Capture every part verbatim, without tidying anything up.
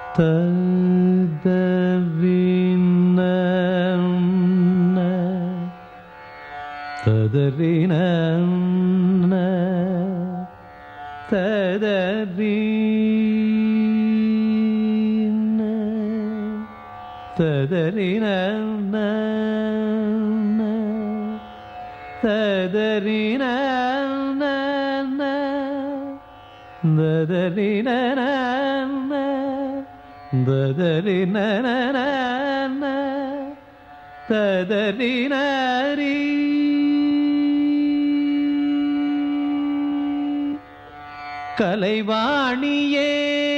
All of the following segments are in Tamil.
ததறின ததறின ததறின ததறின ததறின ததறின ததறின ததறினரி கலைவாணியே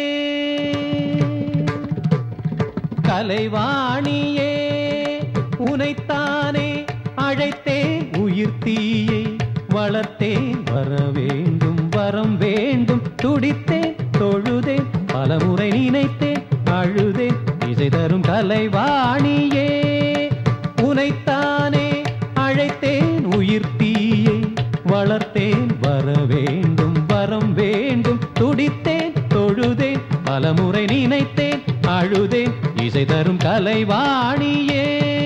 கலைவாணியே உனைத்தானே அழைத்தேன் உயிர் தீயை வளர்த்தேன் வர வேண்டும் வரம் வேண்டும் துடித்தேன் தொழுதேன் பலமுறை நினைத்தேன் அழுதேன் இசை தரும் கலைவாணியே உனைத்தானே அழைத்தேன் உயிர் தீயை வளர்த்தேன் வர வேண்டும் வரம் வேண்டும் துடித்தேன் தொழுதேன் பலமுறை நினைத்தேன் அழுதேன் இசை தரும் கலைவாணியே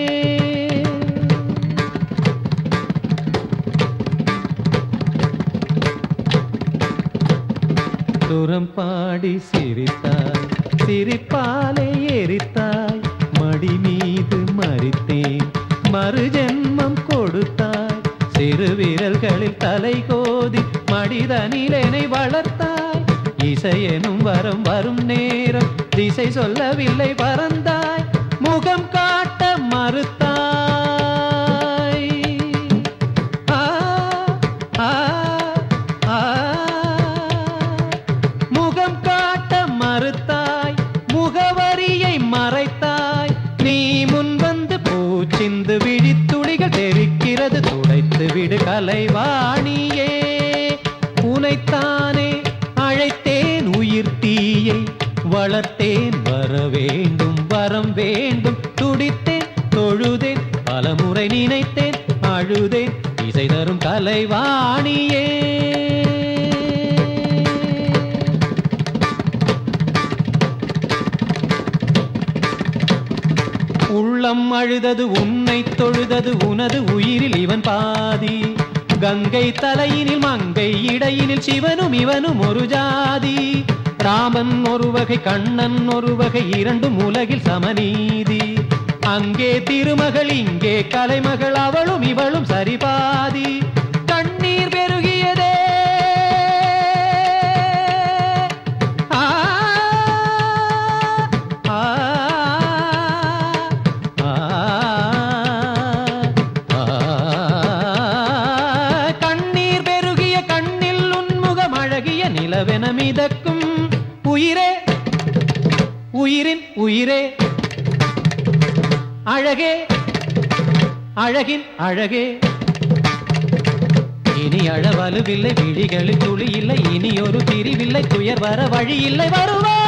சுரம் பாடி சிரித்தாய் சிரிப்பாலே எரித்தாய் மடி மீது மறித்தேன் மறு ஜென்மம் கொடுத்தாய் சிறு விரல்களில் தலை கோதி மடிதனிலனை வளர்த்தாய் இசையெனும் வரம் வரும் நேரம் திசை சொல்லவில்லை பறந்தாய் முகம் காட்ட மறுத்தாய் ஆ ஆ ஆ முகம் காட்ட மறுத்தாய் முகவரியை மறைத்தாய் நீ முன் வந்து பூச்சிந்து விழித்துளிகள் தெரிக்கிறது துடைத்து விடு கலைவாணியே உனைத்தானே அழைத்தேன் உயிர் தீயை வளர்த்தேன் வர வேண்டும் வரம் வேண்டும் துடித்தேன் தொழுதேன் பலமுறை நினைத்தேன் அழுதேன் இசை தரும் கலைவாணியே உள்ளம் அழுதது உன்னை தொழுதது உனது உயிரில் இவன் பாதி கங்கை தலையினில் மங்கை இடையினில் சிவனும் இவனும் ஒரு ஜாதி ராமன் ஒரு வகை கண்ணன் ஒரு வகை இரண்டும் உலகில் சமநீதி அங்கே திருமகள் இங்கே கலைமகள் அவளும் இவளும் சரிபாதி கண்ணீர் பெருகியதே நிலவென மிதக்கும் உயிரே உயிரின் உயிரே அழகே அழகின் அழகே இனி அழவலுவில்லை விழிகளில் துளி இல்லை இனி ஒரு பிரிவில்லை துயர் வர வழி இல்லை வருவா